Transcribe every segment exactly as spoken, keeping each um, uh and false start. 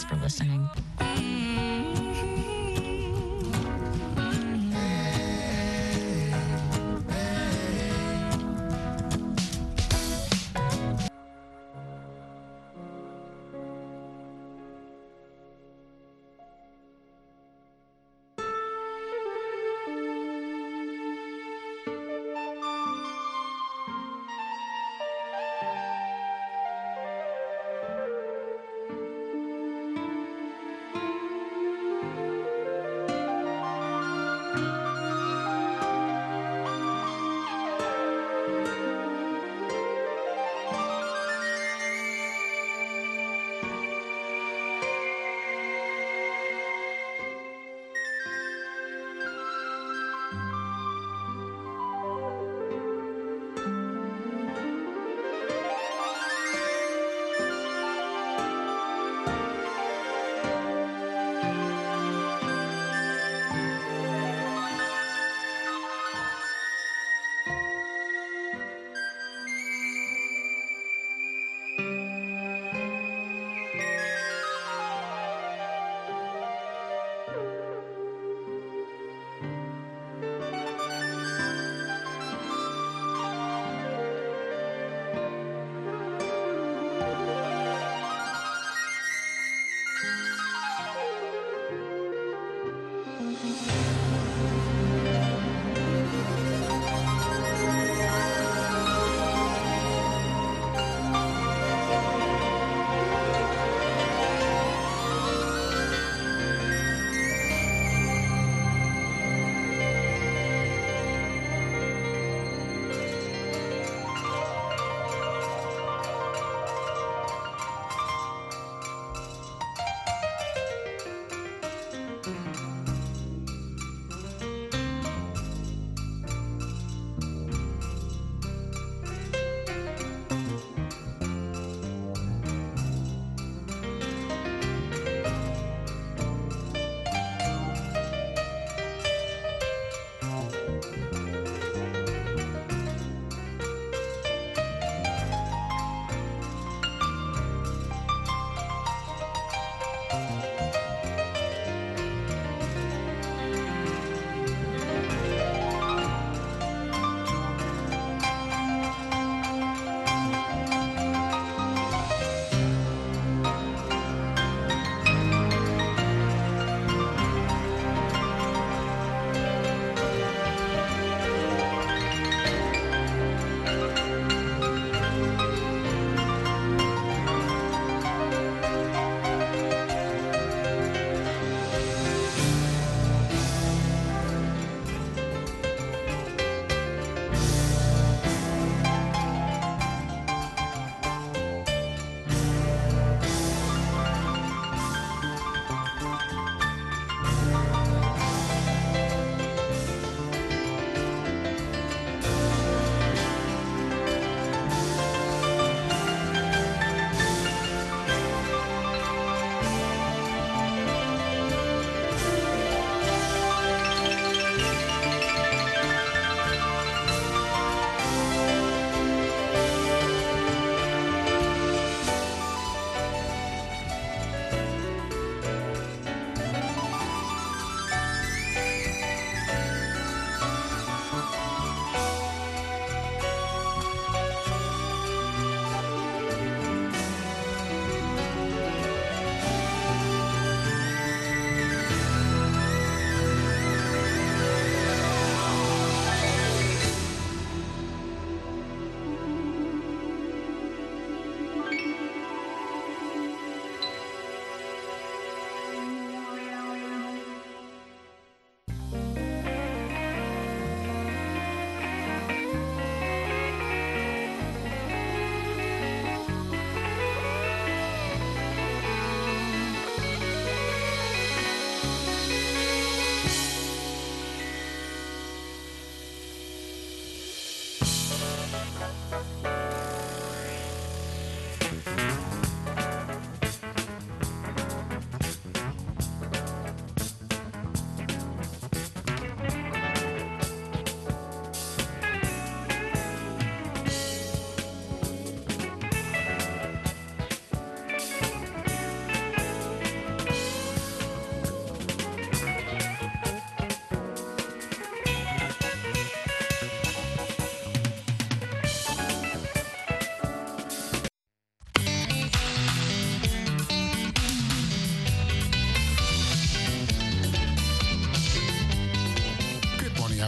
for listening.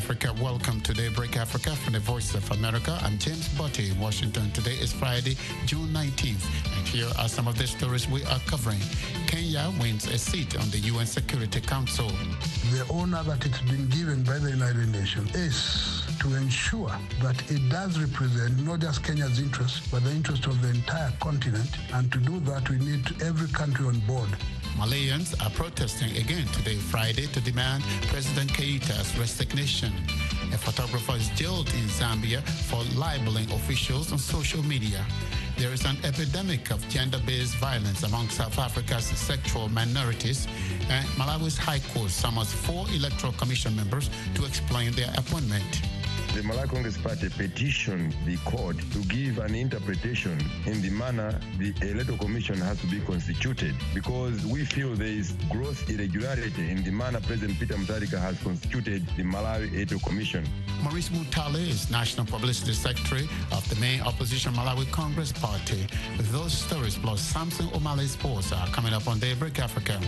Africa. Welcome to Daybreak Africa from the Voice of America. I'm James Botti in Washington. Today is Friday, June nineteenth, and here are some of the stories we are covering. Kenya wins a seat on the U N Security Council. The honor that it's been given by the United Nations is to ensure that it does represent not just Kenya's interests, but the interest of the entire continent. And to do that, we need every country on board. Malayans are protesting again today, Friday, to demand President Keita's resignation. A photographer is jailed in Zambia for libeling officials on social media. There is an epidemic of gender-based violence among South Africa's sexual minorities, and Malawi's High Court summons four Electoral Commission members to explain their appointment. The Malawi Congress Party petitioned the court to give an interpretation in the manner the Electoral Commission has to be constituted, because we feel there is gross irregularity in the manner President Peter Mutharika has constituted the Malawi Electoral Commission. Maurice Mutale is National Publicity Secretary of the main opposition Malawi Congress Party. Those stories plus Samson O'Malley Sports are coming up on Daybreak Africa.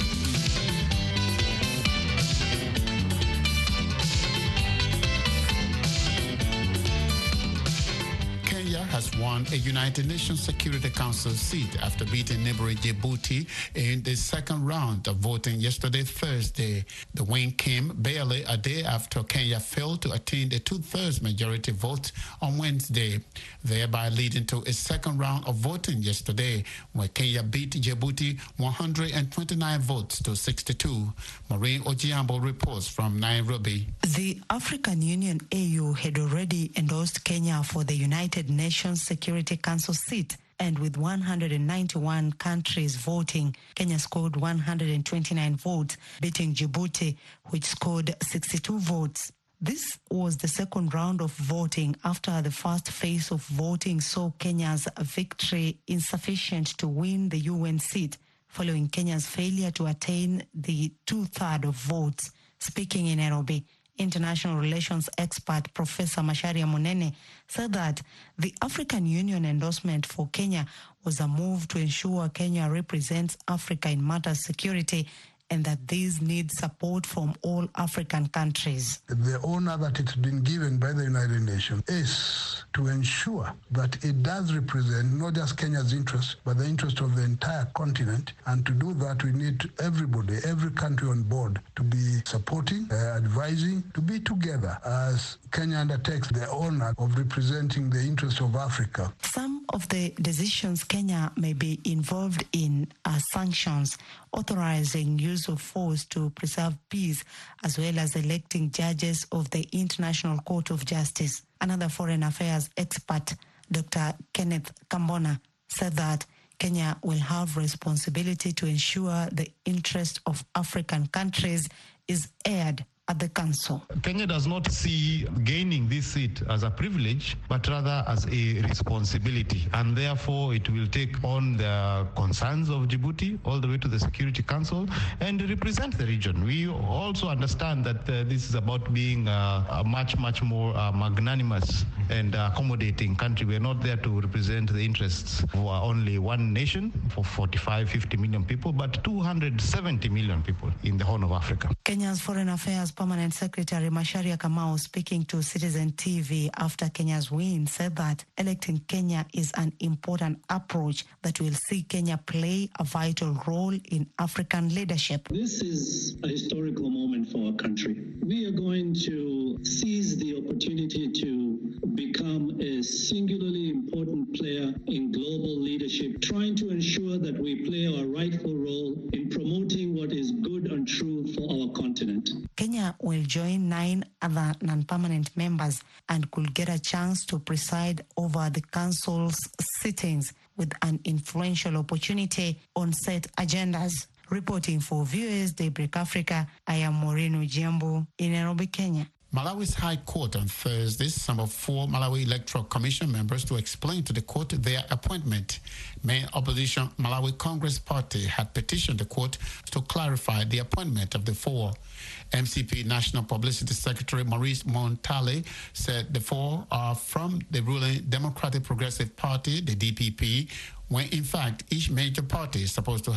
Has won a United Nations Security Council seat after beating neighboring Djibouti in the second round of voting yesterday, Thursday. The win came barely a day after Kenya failed to attain a two-thirds majority vote on Wednesday, thereby leading to a second round of voting yesterday, where Kenya beat Djibouti one hundred twenty-nine votes to sixty-two. Maureen Ojiambo reports from Nairobi. The African Union A U had already endorsed Kenya for the United Nations Security Council seat, and with one hundred ninety-one countries voting, Kenya scored one hundred twenty-nine votes, beating Djibouti, which scored sixty-two votes. This was the second round of voting after the first phase of voting saw Kenya's victory insufficient to win the U N seat, following Kenya's failure to attain the two-thirds of votes. Speaking in Nairobi, international relations expert Professor Macharia Munene said that the African Union endorsement for Kenya was a move to ensure Kenya represents Africa in matters security, and that these need support from all African countries. The honor that it's been given by the United Nations is to ensure that it does represent not just Kenya's interests, but the interest of the entire continent. And to do that, we need everybody, every country on board to be supporting, uh, advising, to be together as Kenya undertakes the honor of representing the interests of Africa. Some of the decisions Kenya may be involved in are sanctions, authorizing use of force to preserve peace, as well as electing judges of the International Court of Justice. Another foreign affairs expert, Doctor Kenneth Kambona, said that Kenya will have responsibility to ensure the interest of African countries is aired at the council. Kenya does not see gaining this seat as a privilege, but rather as a responsibility, and therefore it will take on the concerns of Djibouti all the way to the Security Council and represent the region. We also understand that uh, this is about being uh, a much, much more uh, magnanimous and accommodating country. We are not there to represent the interests of only one nation for forty-five, fifty million people, but two hundred seventy million people in the Horn of Africa. Kenya's Foreign Affairs Permanent Secretary Macharia Kamau, speaking to Citizen T V after Kenya's win, said that electing Kenya is an important approach that will see Kenya play a vital role in African leadership. This is a historical moment for our country. We are going to seize the opportunity to become a singularly important player in global leadership, trying to ensure that we play our rightful role in promoting what is good and true for our continent. Kenya will join nine other non-permanent members and could get a chance to preside over the council's sittings with an influential opportunity on set agendas. Reporting for Viewers Daybreak Africa, I am Maureen Ojiambo in Nairobi, Kenya. Malawi's High Court on Thursday summoned four Malawi Electoral Commission members to explain to the court their appointment. Main opposition Malawi Congress Party had petitioned the court to clarify the appointment of the four. M C P National Publicity Secretary Maurice Montale said the four are from the ruling Democratic Progressive Party, the D P P, when in fact each major party is supposed to have two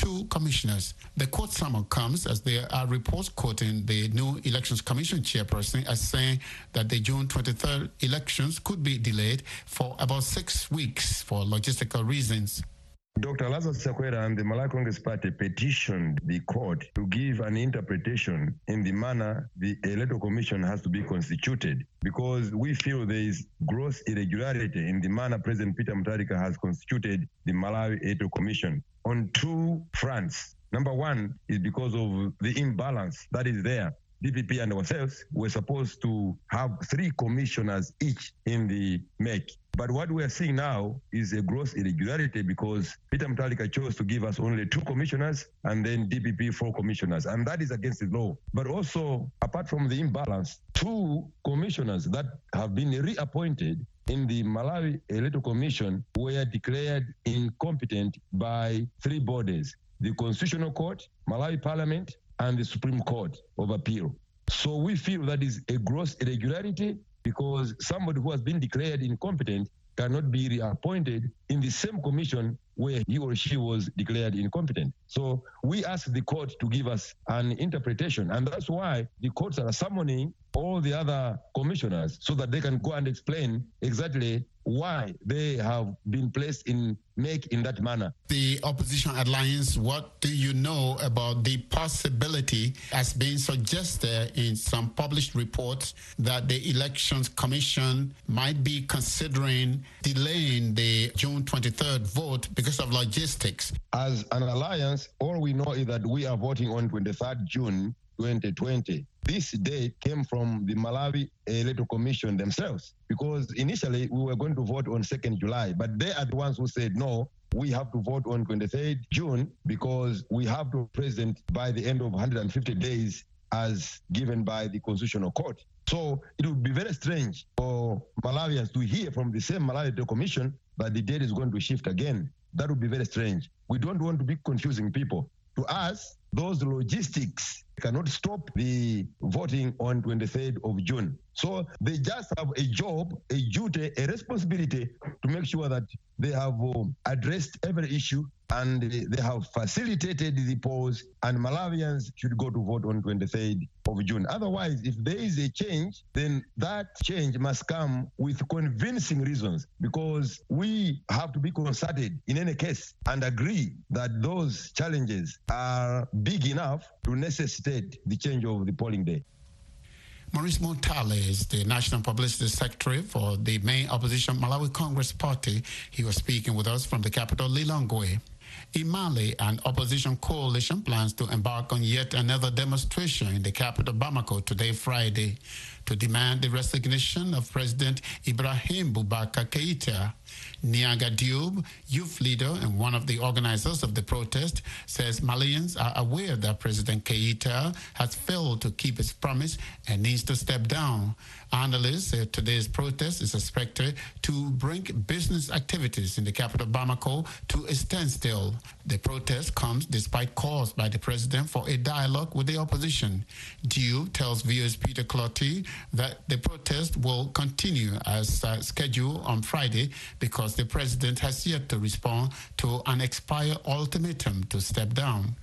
two commissioners. The court summons comes as there are reports quoting the new Elections Commission chairperson as saying that the June twenty-third elections could be delayed for about six weeks for logistical reasons. Doctor Lazarus Chakwera and the Malawi Congress Party petitioned the court to give an interpretation in the manner the Electoral Commission has to be constituted, because we feel there is gross irregularity in the manner President Peter Mutharika has constituted the Malawi Electoral Commission on two fronts. Number one is because of the imbalance that is there. D P P and ourselves were supposed to have three commissioners each in the M E C. But what we are seeing now is a gross irregularity because Peter Mutharika chose to give us only two commissioners and then D P P four commissioners, and that is against the law. But also, apart from the imbalance, two commissioners that have been reappointed in the Malawi Electoral Commission were declared incompetent by three bodies: the Constitutional Court, Malawi Parliament, and the Supreme Court of Appeal. So we feel that is a gross irregularity because somebody who has been declared incompetent cannot be reappointed in the same commission where he or she was declared incompetent. So we ask the court to give us an interpretation, and that's why the courts are summoning all the other commissioners so that they can go and explain exactly why they have been placed in M E C in that manner. The opposition alliance, what do you know about the possibility as being suggested in some published reports that the Elections Commission might be considering delaying the June twenty-third vote because of logistics? As an alliance, all we know is that we are voting on twenty-third June twenty twenty. This date came from the Malawi Electoral Commission themselves, because initially we were going to vote on second July, but they are the ones who said, no, we have to vote on twenty-third June because we have to present by the end of one hundred fifty days as given by the Constitutional Court. So it would be very strange for Malawians to hear from the same Malawi Electoral Commission that the date is going to shift again. That would be very strange. We don't want to be confusing people. To us, those logistics cannot stop the voting on twenty-third of June. So they just have a job, a duty, a responsibility to make sure that they have uh, addressed every issue and they have facilitated the polls, and Malawians should go to vote on twenty-third of June. Otherwise, if there is a change, then that change must come with convincing reasons, because we have to be consulted in any case and agree that those challenges are big enough to necessitate the change of the polling day. Maurice Montale is the National Publicity Secretary for the main opposition Malawi Congress Party. He was speaking with us from the capital, Lilongwe. In Mali, an opposition coalition plans to embark on yet another demonstration in the capital, Bamako, today, Friday, to demand the resignation of President Ibrahim Boubacar Keïta. Niaga Diop, youth leader and one of the organizers of the protest, says Malians are aware that President Keïta has failed to keep his promise and needs to step down. Analysts say today's protest is expected to bring business activities in the capital Bamako to a standstill. The protest comes despite calls by the president for a dialogue with the opposition. Diop tells V O's Peter Clotty that the protest will continue as uh, scheduled on Friday because the president has yet to respond to an expired ultimatum to step down.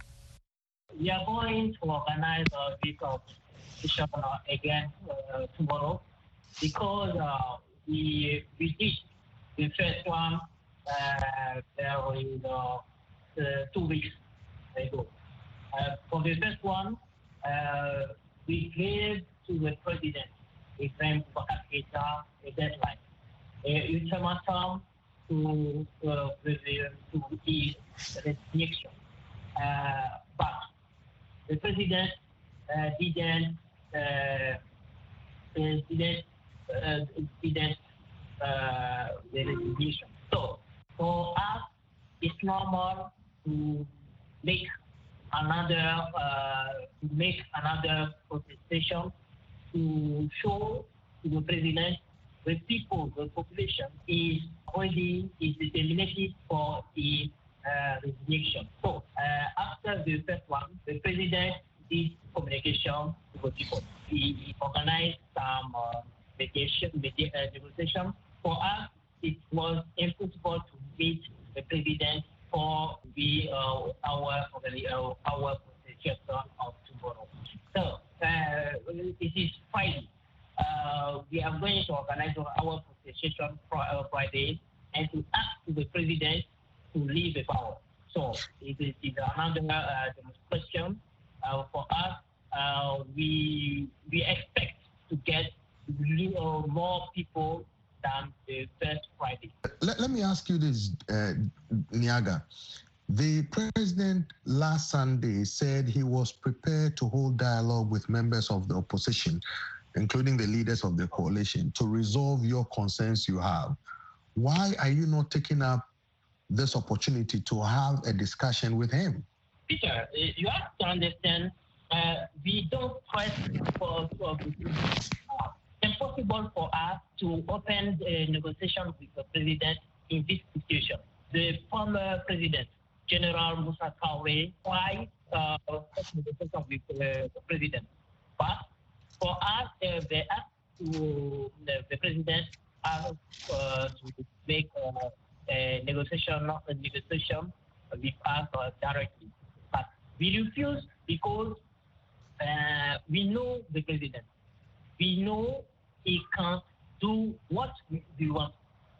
We are going to organize a week of session again uh, tomorrow because uh, we we did the first one uh, there was uh, uh, two weeks ago. Uh, for the first one, uh, we gave to the president Ibrahim Boubacar Keïta a deadline, a ultimatum to uh, to his resignation, uh, but the president uh, didn't uh, didn't uh, didn't uh, the resignation. So for us, it's normal to make another uh, to make another protestation to show to the president the people, the population is already is determined for the uh, resignation. So uh, after the first one, the president did communication to the people. He organized some uh, mediation, uh, negotiation. For us, it was impossible to meet the president for the uh, our uh, our presentation of tomorrow. So uh, it is Friday. Uh, we are going to organize our presentation Friday and to ask the president to leave the power. So it is, it is another uh, demonstration uh, for us. Uh, we we expect to get little more people than the first Friday. Let, let me ask you this, uh, Nyaga. The president last Sunday said he was prepared to hold dialogue with members of the opposition, including the leaders of the coalition, to resolve your concerns you have. Why are you not taking up this opportunity to have a discussion with him? Peter, you have to understand, uh, we don't press for, for uh, impossible for us to open a negotiation with the president in this situation. The former president, General Musa Kawe, tried uh, negotiation with uh, the president. But for us, uh, they asked to the, the president uh, uh, to make uh, a negotiation, a negotiation with us uh, directly. But we refuse because uh, we know the president. We know he can't do what we want.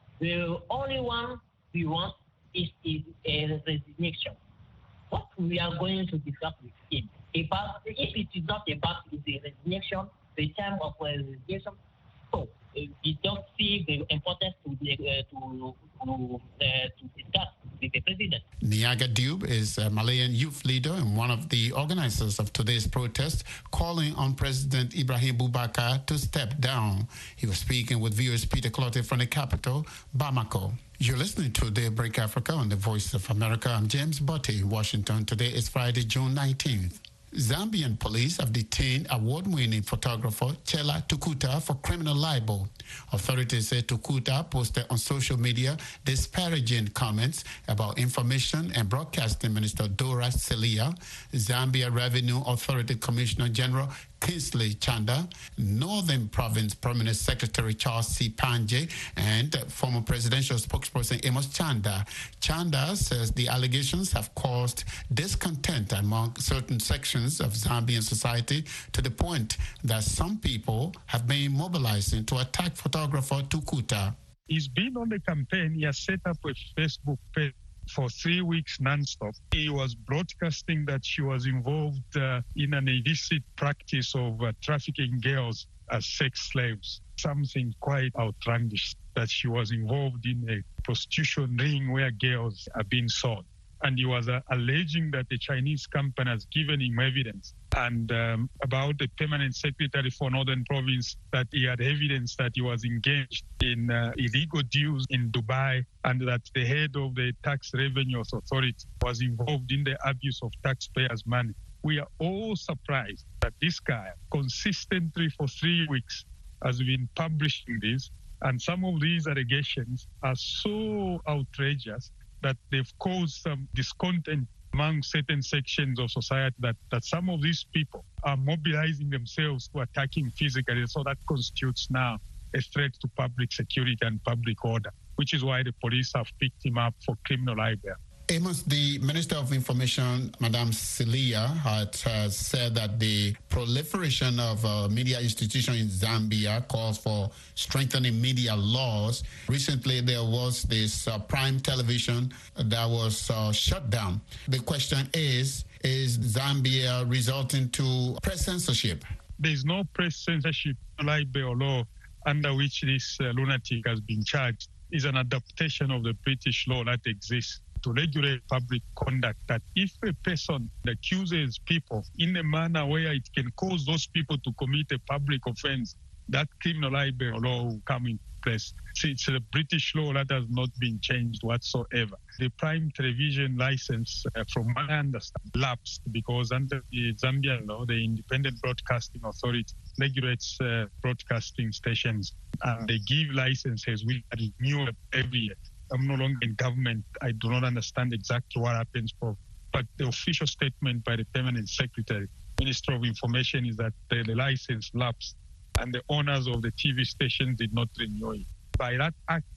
The only one we want is, is a resignation. What we are going to discuss with him, about, if it is not about the resignation, the time of resignation, so uh, we don't see the importance to, the, uh, to, to, uh, to discuss with the president. Nyaga Dube is a Malayan youth leader and one of the organizers of today's protest, calling on President Ibrahim Boubacar to step down. He was speaking with viewers Peter Clottey from the capital, Bamako. You're listening to Daybreak Africa on the Voice of America. I'm James Botte in Washington. Today is Friday, June nineteenth. Zambian police have detained award-winning photographer Chela Tukuta for criminal libel. Authorities say Tukuta posted on social media disparaging comments about Information and Broadcasting Minister Dora Celia, Zambia Revenue Authority Commissioner General Kingsley Chanda, Northern Province Permanent Secretary Charles C. Panje, and former presidential spokesperson Amos Chanda. Chanda says the allegations have caused discontent among certain sections of Zambian society to the point that some people have been mobilizing to attack photographer Tukuta. He's been on the campaign. He has set up a Facebook page for three weeks nonstop. He was broadcasting that she was involved uh, in an illicit practice of uh, trafficking girls as sex slaves. Something quite outlandish, that she was involved in a prostitution ring where girls are being sold. And he was uh, alleging that the Chinese company has given him evidence and um, about the permanent secretary for Northern Province, that he had evidence that he was engaged in uh, illegal deals in Dubai, and that the head of the Tax Revenue Authority was involved in the abuse of taxpayers' money. We are all surprised that this guy consistently for three weeks has been publishing this, and some of these allegations are so outrageous that they've caused some discontent among certain sections of society, that, that some of these people are mobilizing themselves to attacking physically. So that constitutes now a threat to public security and public order, which is why the police have picked him up for criminal libel. Amos, the Minister of Information, Madame Celia, had uh, said that the proliferation of uh, media institutions in Zambia calls for strengthening media laws. Recently, there was this uh, Prime Television that was uh, shut down. The question is, is Zambia resulting to press censorship? There is no press censorship libel law under which this uh, lunatic has been charged. Is an adaptation of the British law that exists to regulate public conduct, that if a person accuses people in a manner where it can cause those people to commit a public offense, that criminal libel law will come in place. See, it's a British law that has not been changed whatsoever. The Prime Television license, uh, from my understanding, lapsed because under the Zambian law, the Independent Broadcasting Authority regulates uh, broadcasting stations, and they give licenses which are renewed every year. I'm no longer in government. I do not understand exactly what happens, for, but the official statement by the Permanent Secretary, Minister of Information, is that the, the license lapsed and the owners of the T V station did not renew it. By that act alone,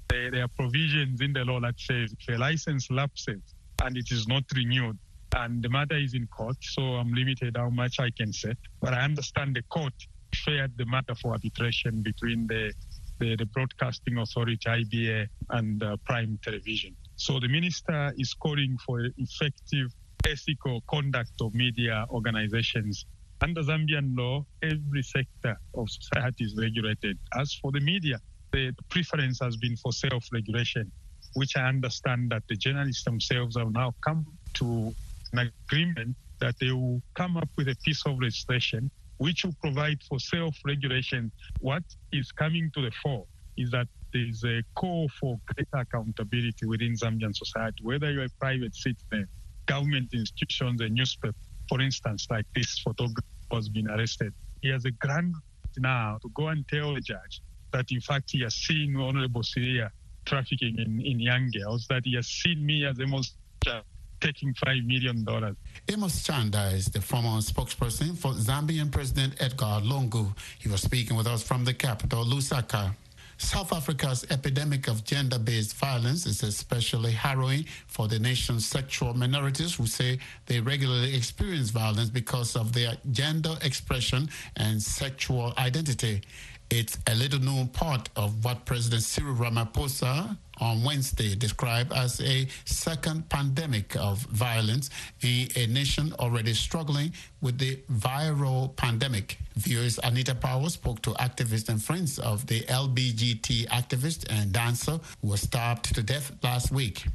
There, there are provisions in the law that says if a license lapses and it is not renewed, and the matter is in court, so I'm limited how much I can say. But I understand the court shared the matter for arbitration between the, the, the Broadcasting Authority, I B A, and uh, Prime Television. So the minister is calling for effective ethical conduct of media organizations. Under Zambian law, every sector of society is regulated. As for the media, the preference has been for self-regulation, which I understand that the journalists themselves have now come to an agreement that they will come up with a piece of legislation which will provide for self-regulation. What is coming to the fore is that there is a call for greater accountability within Zambian society, whether you're a private citizen, government institutions, a newspaper, for instance, like this photographer has been arrested. He has a grant now to go and tell the judge that, in fact, he has seen Honorable Syria trafficking in, in young girls, that he has seen me as a most taking five million dollars. Amos Chanda is the former spokesperson for Zambian President Edgar Lungu. He was speaking with us from the capital, Lusaka. South Africa's epidemic of gender-based violence is especially harrowing for the nation's sexual minorities, who say they regularly experience violence because of their gender expression and sexual identity. It's a little-known part of what President Cyril Ramaphosa on Wednesday described as a second pandemic of violence in a nation already struggling with the viral pandemic. Viewers Anita Power spoke to activists and friends of the L B G T activist and dancer who was stabbed to death last week.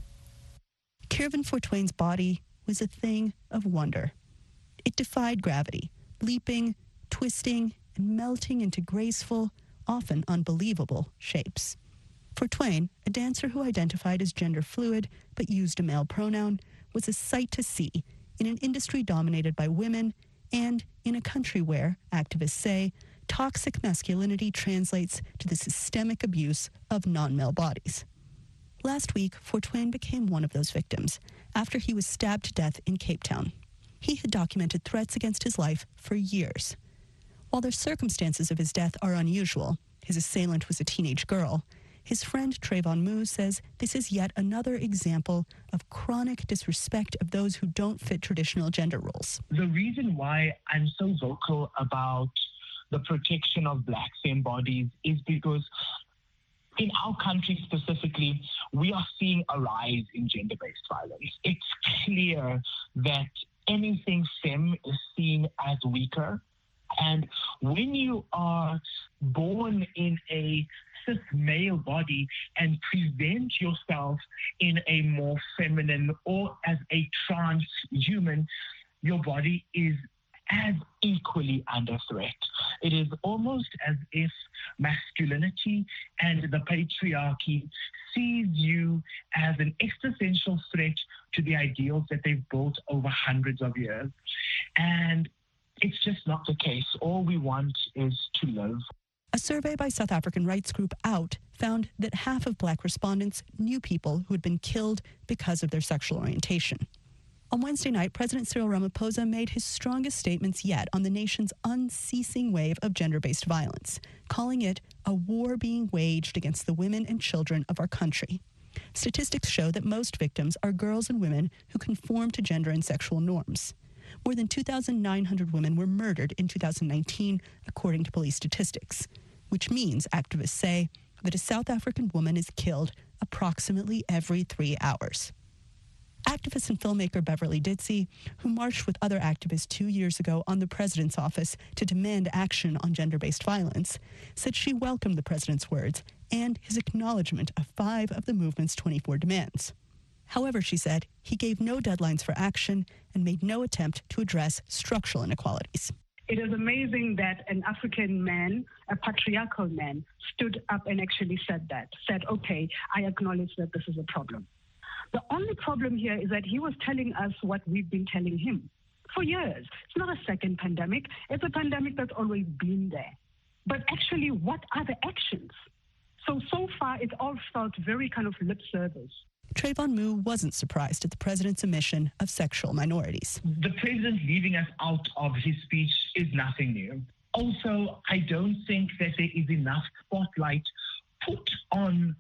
Kiervan Fortuyn's body was a thing of wonder. It defied gravity, leaping, twisting, and melting into graceful, often unbelievable shapes. Fortuyn, a dancer who identified as gender fluid but used a male pronoun, was a sight to see in an industry dominated by women and in a country where, activists say, toxic masculinity translates to the systemic abuse of non-male bodies. Last week, Fortuyn became one of those victims after he was stabbed to death in Cape Town. He had documented threats against his life for years. While the circumstances of his death are unusual, his assailant was a teenage girl, his friend Trayvon Moo says this is yet another example of chronic disrespect of those who don't fit traditional gender roles. The reason why I'm so vocal about the protection of black femme bodies is because in our country specifically, we are seeing a rise in gender-based violence. It's clear that anything femme is seen as weaker. And when you are born in a cis male body and present yourself in a more feminine or as a transhuman, your body is as equally under threat. It is almost as if masculinity and the patriarchy sees you as an existential threat to the ideals that they've built over hundreds of years. And it's just not the case. All we want is to live. A survey by South African rights group OUT found that half of black respondents knew people who had been killed because of their sexual orientation. On Wednesday night, President Cyril Ramaphosa made his strongest statements yet on the nation's unceasing wave of gender-based violence, calling it a war being waged against the women and children of our country. Statistics show that most victims are girls and women who conform to gender and sexual norms. More than two thousand nine hundred women were murdered in two thousand nineteen, according to police statistics, which means, activists say, that a South African woman is killed approximately every three hours. Activist and filmmaker Beverly Ditsey, who marched with other activists two years ago on the president's office to demand action on gender-based violence, said she welcomed the president's words and his acknowledgement of five of the movement's twenty-four demands. However, she said, he gave no deadlines for action and made no attempt to address structural inequalities. It is amazing that an African man, a patriarchal man, stood up and actually said that, said, okay, I acknowledge that this is a problem. The only problem here is that he was telling us what we've been telling him for years. It's not a second pandemic. It's a pandemic that's always been there. But actually, what are the actions? So, so far, it all felt very kind of lip service. Trayvon Moo wasn't surprised at the president's omission of sexual minorities. The president leaving us out of his speech is nothing new. Also, I don't think that there is enough spotlight put on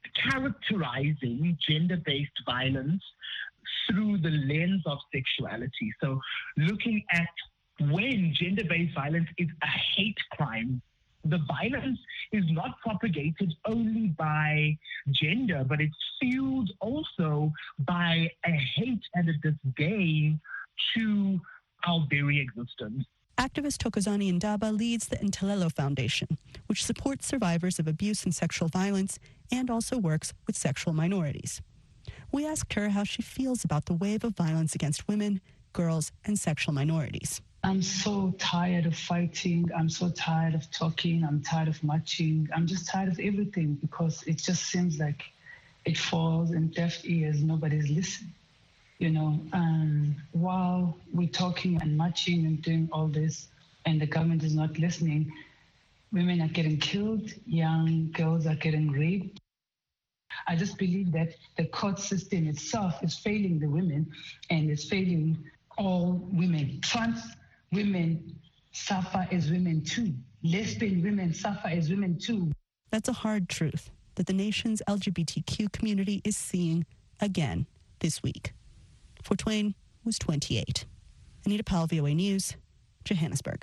characterizing gender-based violence through the lens of sexuality. So looking at when gender-based violence is a hate crime, the violence is not propagated only by gender, but it's fueled also by a hate and a disdain to our very existence. Activist Thokozani Ndaba leads the Ntelelo Foundation, which supports survivors of abuse and sexual violence and also works with sexual minorities. We asked her how she feels about the wave of violence against women, girls, and sexual minorities. I'm so tired of fighting. I'm so tired of talking. I'm tired of marching. I'm just tired of everything because it just seems like it falls in deaf ears. Nobody's listening. You know, um, while we're talking and marching and doing all this and the government is not listening, women are getting killed, young girls are getting raped. I just believe that the court system itself is failing the women and is failing all women. Trans women suffer as women too. Lesbian women suffer as women too. That's a hard truth that the nation's L G B T Q community is seeing again this week. Fort Twain was twenty-eight. Anita Powell, V O A News, Johannesburg.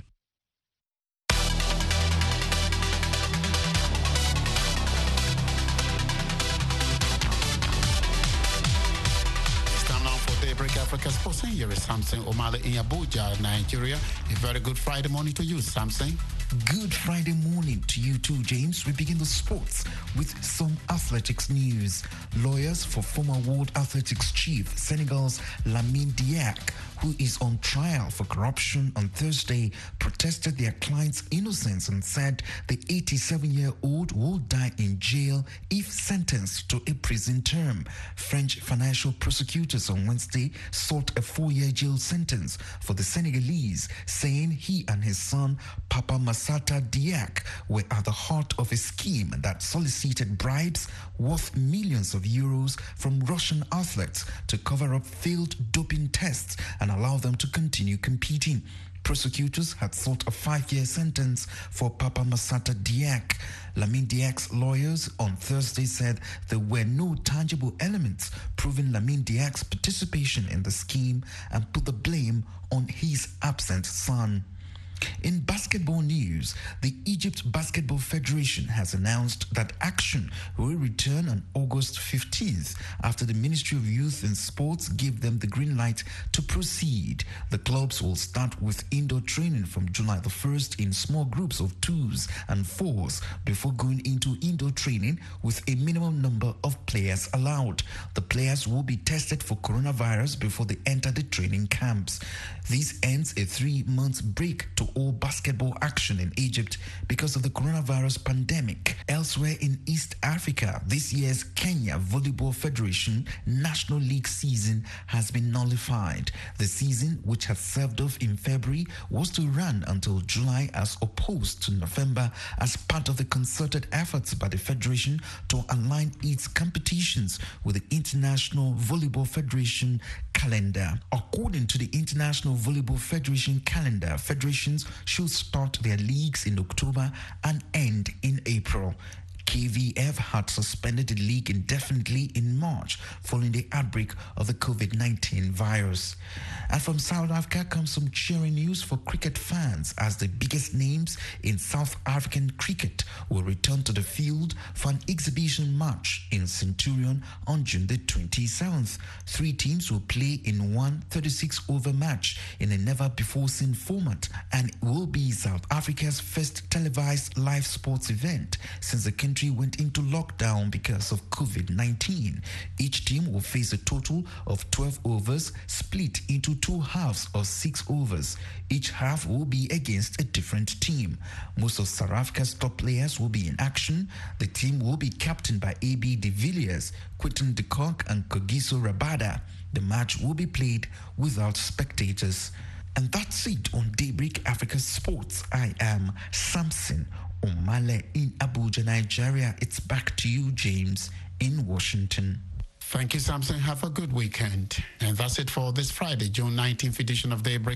Daybreak Africa Sports. Here is Samson Omale in Abuja, Nigeria. A very good Friday morning to you, Samson. Good Friday morning to you too, James. We begin the sports with some athletics news. Lawyers for former World Athletics chief Senegal's Lamine Diack, who is on trial for corruption on Thursday, protested their client's innocence and said the eighty-seven-year-old will die in jail if sentenced to a prison term. French financial prosecutors on Wednesday sought a four-year jail sentence for the Senegalese, saying he and his son, Papa Massata Diack, were at the heart of a scheme that solicited bribes worth millions of euros from Russian athletes to cover up failed doping tests and allow them to continue competing. Prosecutors had sought a five-year sentence for Papa Massata Diack. Lamine Diack's lawyers on Thursday said there were no tangible elements proving Lamine Diack's participation in the scheme and put the blame on his absent son. In basketball news, the Egypt Basketball Federation has announced that action will return on August fifteenth after the Ministry of Youth and Sports gave them the green light to proceed. The clubs will start with indoor training from July the first in small groups of twos and fours before going into indoor training with a minimum number of players allowed. The players will be tested for coronavirus before they enter the training camps. This ends a three-month break to all basketball action in Egypt because of the coronavirus pandemic. Elsewhere in East Africa, this year's Kenya Volleyball Federation National League season has been nullified. The season, which had served off in February, was to run until July as opposed to November as part of the concerted efforts by the federation to align its competitions with the International Volleyball Federation calendar. According to the International Volleyball Federation calendar, federations should start their leagues in October and end in April. K V F had suspended the league indefinitely in March following the outbreak of the COVID nineteen virus. And from South Africa comes some cheering news for cricket fans as the biggest names in South African cricket will return to the field for an exhibition match in Centurion on June the twenty-seventh. Three teams will play in one thirty-six over match in a never-before-seen format, and it will be South Africa's first televised live sports event since the country went into lockdown because of COVID nineteen. Each team will face a total of twelve overs split into two halves of six overs. Each half will be against a different team. Most of South Africa's top players will be in action. The team will be captained by A B de Villiers, Quinton de Kock and Kagiso Rabada. The match will be played without spectators. And that's it on Daybreak Africa Sports. I am Samson Omale in Abuja, Nigeria. It's back to you, James, in Washington. Thank you, Samson. Have a good weekend. And that's it for this Friday, June nineteenth edition of Daybreak